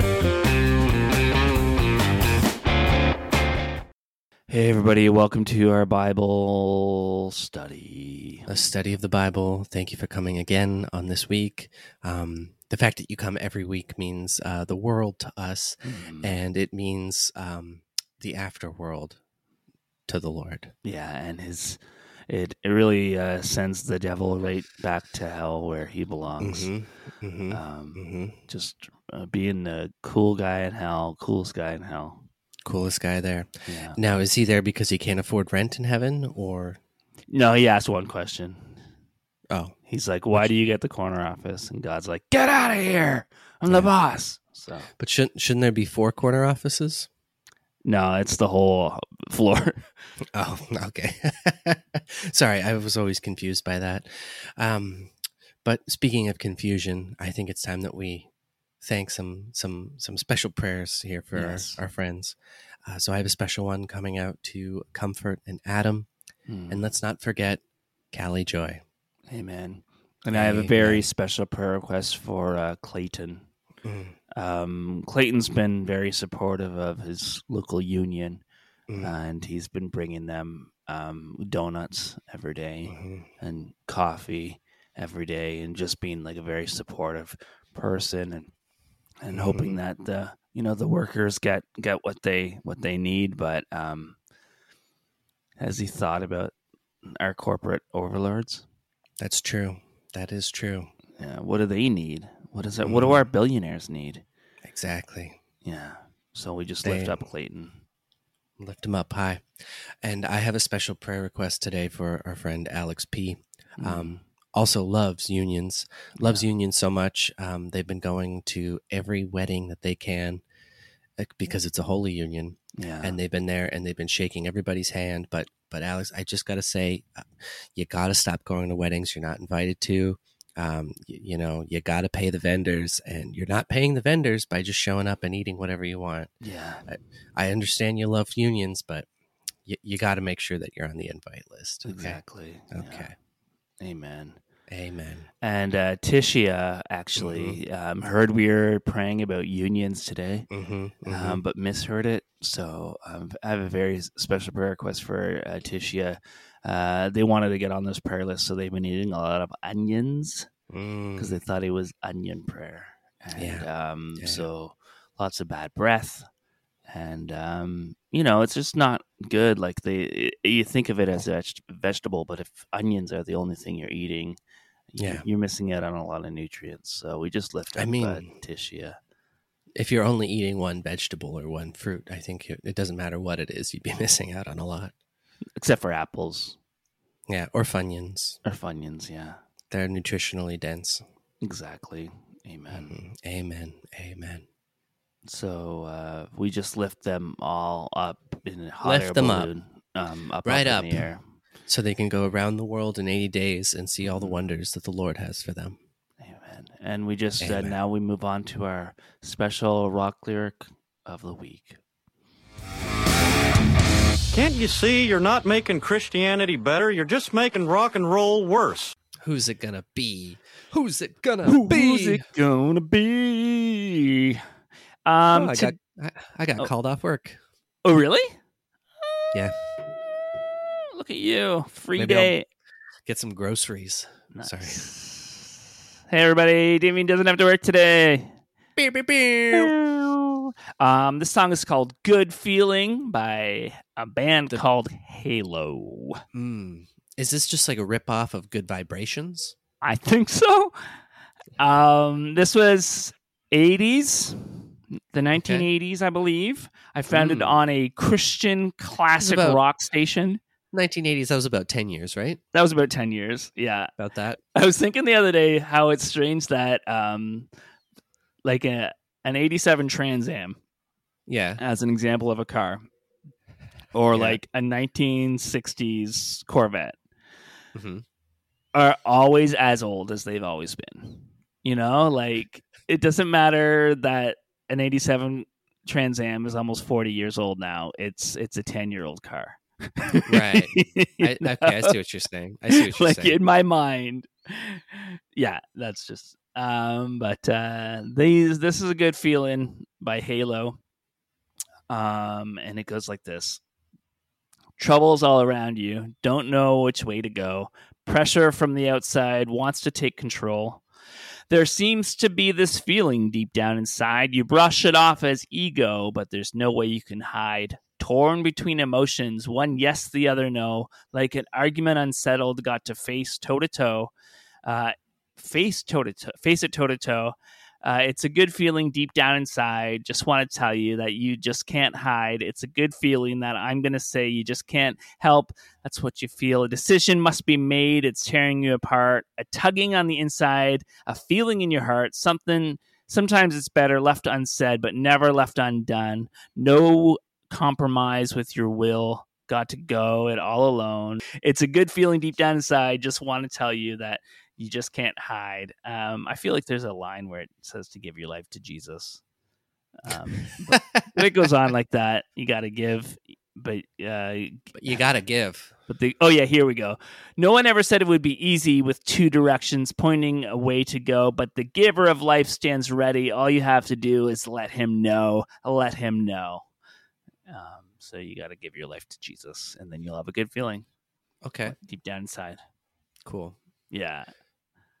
Hey, everybody. Welcome to our Bible study. A study of the Bible. Thank you for coming again on this week. Um, the fact that you come every week means uh, the world to us, Mm. and it means um, the afterworld to the Lord. Yeah, and his it, it really uh, sends the devil right back to hell where he belongs. Mm-hmm. Mm-hmm. Um, Mm-hmm. Just uh, being the cool guy in hell, coolest guy in hell. Coolest guy there. Yeah. Now, is he there because he can't afford rent in heaven, or No, he asked one question. oh, He's like, "Why do you get the corner office?" And God's like, "Get out of here! I'm the boss." So but shouldn't shouldn't there be four corner offices? no, it's the whole floor. Oh, okay. Sorry, I was always confused by that. Um, but speaking of confusion, I think it's time that we thank some some some special prayers here for Yes. our, our friends. Uh, so I have a special one coming out to Comfort and Adam, Hmm. and let's not forget Callie Joy. Amen. And I have a very Amen. special prayer request for uh, Clayton. Mm, Um, Clayton's been very supportive of his local union, mm, and he's been bringing them um, donuts every day mhm. and coffee every day, and just being like a very supportive person, and and hoping that the you know the workers get get what they what they need. But um, has he thought about our corporate overlords? That's true. That is true. Yeah. What do they need? What is it? Mm. What do our billionaires need? Exactly. Yeah. So we just they, lift up Clayton. Lift him up high. And I have a special prayer request today for our friend Alex P. Mm. Um, also loves unions. Loves yeah. unions so much. Um, they've been going to every wedding that they can because it's a holy union. Yeah. And they've been there and they've been shaking everybody's hand. But but Alex, I just got to say, you got to stop going to weddings you're not invited to. Um, you, you know, you got to pay the vendors, and you're not paying the vendors by just showing up and eating whatever you want. Yeah. I, I understand you love unions, but you, you got to make sure that you're on the invite list. Okay? Exactly. Okay. Yeah. Amen. Amen. And uh, Tishia actually mm-hmm. um, heard we were praying about unions today, mm-hmm, mm-hmm. Um, but misheard it. So um, I have a very special prayer request for uh, Tishia. Uh, they wanted to get on this prayer list, so they've been eating a lot of onions because mm. they thought it was onion prayer. And yeah. Um, yeah. so lots of bad breath. And, um, you know, it's just not good. Like they, you think of it as a veg- vegetable, but if onions are the only thing you're eating, yeah. you're missing out on a lot of nutrients. So we just lift up I mean, uh, Tishia. If you're only eating one vegetable or one fruit, I think it, it doesn't matter what it is, you'd be missing out on a lot. Except for apples. Yeah, or Funyuns. Or Funyuns, yeah. They're nutritionally dense. Exactly. Amen. Mm-hmm. Amen. Amen. So uh, we just lift them all up in a hot lift air them balloon. Up. Um, up right up, up. In the air. So they can go around the world in eighty days and see all the wonders that the Lord has for them. Amen. And we just Amen. uh, now we move on to our special rock lyric of the week. Can't you see you're not making Christianity better? You're just making rock and roll worse. Who's it gonna be? Who's it gonna Who, be? Who's it gonna be? Um, oh, I, to... got, I, I got oh. called off work. Oh, really? Yeah. Look at you. Free Maybe day. I'll get some groceries. Nice. Sorry. Hey, everybody. Damien doesn't have to work today. Beep, beep, beep. Um, this song is called Good Feeling by a band the... called Halo. Mm. Is this just like a ripoff of Good Vibrations? I think so. Um, this was eighties, the nineteen eighties, okay. I believe. I found mm. it on a Christian classic rock station. nineteen eighties, that was about ten years, right? That was about ten years, yeah. About that. I was thinking the other day how it's strange that um, like a an eighty-seven Trans Am, yeah, as an example of a car, or yeah. like a nineteen sixties Corvette, mm-hmm. are always as old as they've always been. You know, like it doesn't matter that an eighty-seven Trans Am is almost forty years old now. It's it's a ten-year-old car. Right. I, okay, I see what you're saying. I see what you're like saying. in my mind, yeah, that's just. Um, but uh, these this is a Good Feeling by Halo. Um, and it goes like this: troubles all around you, don't know which way to go. Pressure from the outside wants to take control. There seems to be this feeling deep down inside. You brush it off as ego, but there's no way you can hide. Torn between emotions, one yes, the other no. Like an argument unsettled, got to face toe to toe. Uh, face toe to toe, face it toe to toe. Uh, it's a good feeling deep down inside. Just want to tell you that you just can't hide. It's a good feeling that I'm going to say you just can't help. That's what you feel. A decision must be made. It's tearing you apart. A tugging on the inside, a feeling in your heart. Something, sometimes it's better left unsaid, but never left undone. No compromise with your will. Got to go it all alone. It's a good feeling deep down inside. Just want to tell you that you just can't hide. Um, I feel like there's a line where it says to give your life to Jesus. Um, but it goes on like that. You got to give, but, uh, but you got to give. But the oh yeah, here we go. No one ever said it would be easy with two directions pointing a way to go, but the giver of life stands ready. All you have to do is let him know. Let him know. Um, so you got to give your life to Jesus, and then you'll have a good feeling. Okay, deep down inside. Cool. Yeah.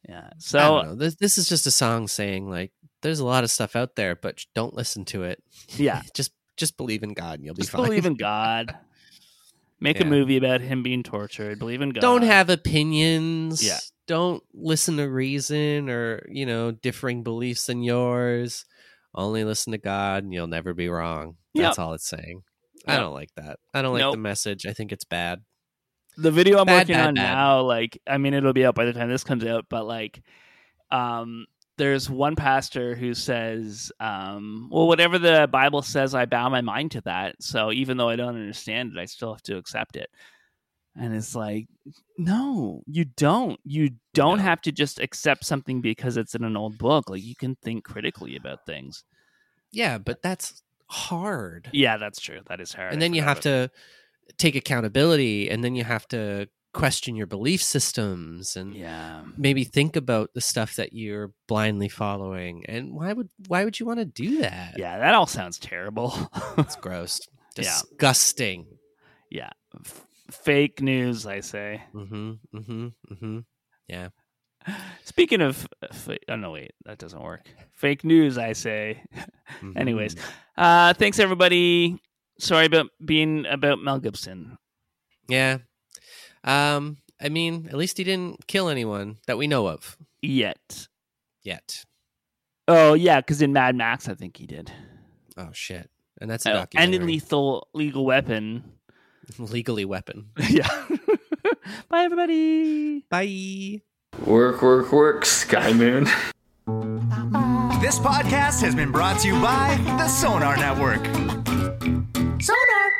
Yeah. I So don't know. This, this is just a song saying like, there's a lot of stuff out there, but don't listen to it. Yeah. just just believe in God and you'll be just fine. believe in God. Make Yeah. a movie about him being tortured. Believe in God. Don't have opinions. Yeah. Don't listen to reason or, you know, differing beliefs than yours. Only listen to God and you'll never be wrong. That's Yep. all it's saying. Yep. I don't like that. I don't like Nope. the message. I think it's bad. The video I'm Bad, working bad, on bad. now, like, I mean, it'll be out by the time this comes out, but like, um, there's one pastor who says, um, well, whatever the Bible says, I bow my mind to that. So even though I don't understand it, I still have to accept it. And it's like, no, you don't. You don't No. have to just accept something because it's in an old book. Like, you can think critically about things. Yeah, but that's hard. Yeah, that's true. That is hard. And I then you forgot have about to take accountability, and then you have to question your belief systems and Yeah. maybe think about the stuff that you're blindly following. And why would why would you want to do that? Yeah, that all sounds terrible. It's gross. Yeah. Disgusting. Yeah. F- fake news, I say. Mm-hmm. Mm-hmm. Mm-hmm. Yeah. Speaking of, fa- oh no, wait, that doesn't work. Fake news, I say. Mhm. Anyways, uh, thanks everybody. Sorry about being about Mel Gibson. Yeah. Um, I mean, at least he didn't kill anyone that we know of Yet. yet. Oh yeah, because in Mad Max, I think he did. Oh shit. And that's a Oh, and documentary. in Lethal Legal Weapon. Legally weapon. Yeah. Bye everybody. Bye. Work, work, work, Sky Moon. This podcast has been brought to you by the Sonar Network. Sonar.